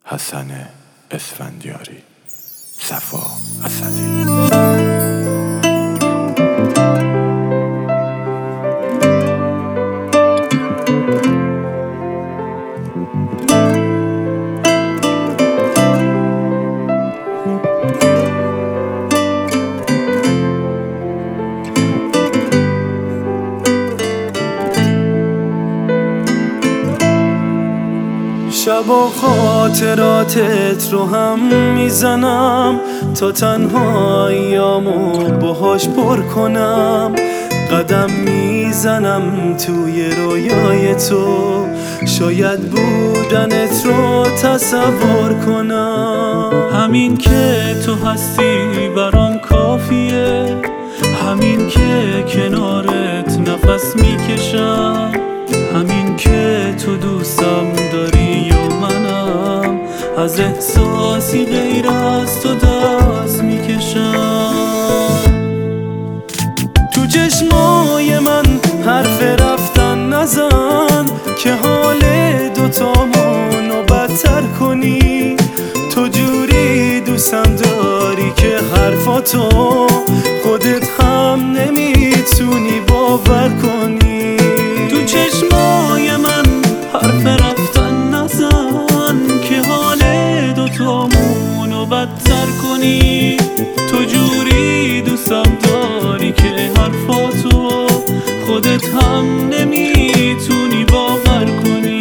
حسن اسفندیاری، صفا اسدی. شب و خاطراتت رو هم میزنم تا تنهاییامو باهاش پر کنم. قدم میزنم توی رویای تو، شاید بودنت رو تصور کنم. همین که تو هستی برام کافیه، همین که کنارت نفس میکشم، همین که تو دوستم داری و منم از احساسی غیر از تو دست میکشم. تو چشمای من حرف رفتن نزن که حال دوتامونو بدتر کنی. تو جوری دوستم داری که حرفاتو خودت هم نمیتونی باور کنی. تو چشمای من حرف رفتن نزن که حال دوتامونو بدتر کنی. تو جوری دوستم داری که حرفاتو خودت هم نمیتونی باور کنی.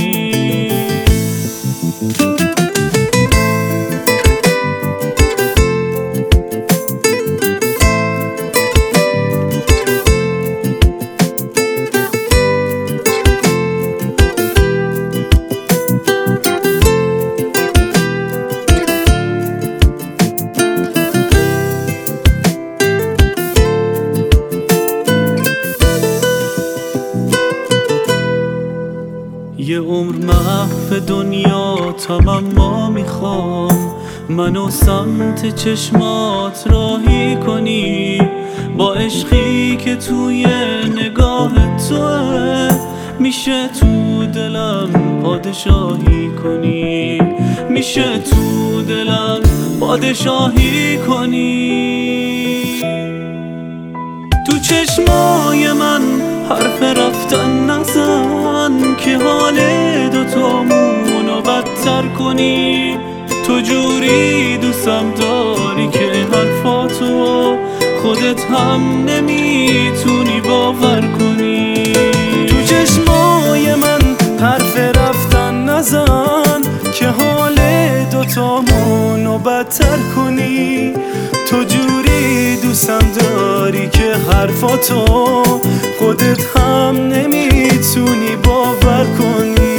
یه عمر محو دنیا اما میخوام منو سمت چشمات راهی کنی. با عشقی که توی نگاه توه میشه تو دلم پادشاهی کنی، میشه تو دلم پادشاهی کنی. تو چشمای من حرف رفتن نزن که حال دوتامونو بدتر کنی. تو جوری دوستم داری که حرفاتو خودت هم نمیتونی باور کنی. تو چشمای من حرف رفتن نزن که حال دوتامونو بدتر کنی. تو جوری دوستم داری که حرفاتو خودت هم نمیتونی باور کنی.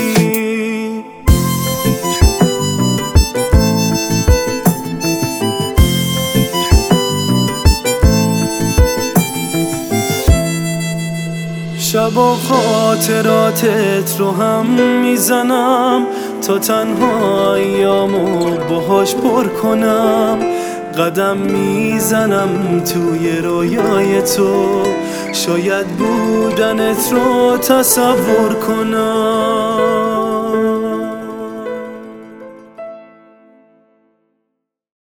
شب و خاطراتت رو هم میزنم تا تنهاییامو باهاش پر کنم. قدم میزنم توی رویای تو، شاید بودنت رو تصور کنم.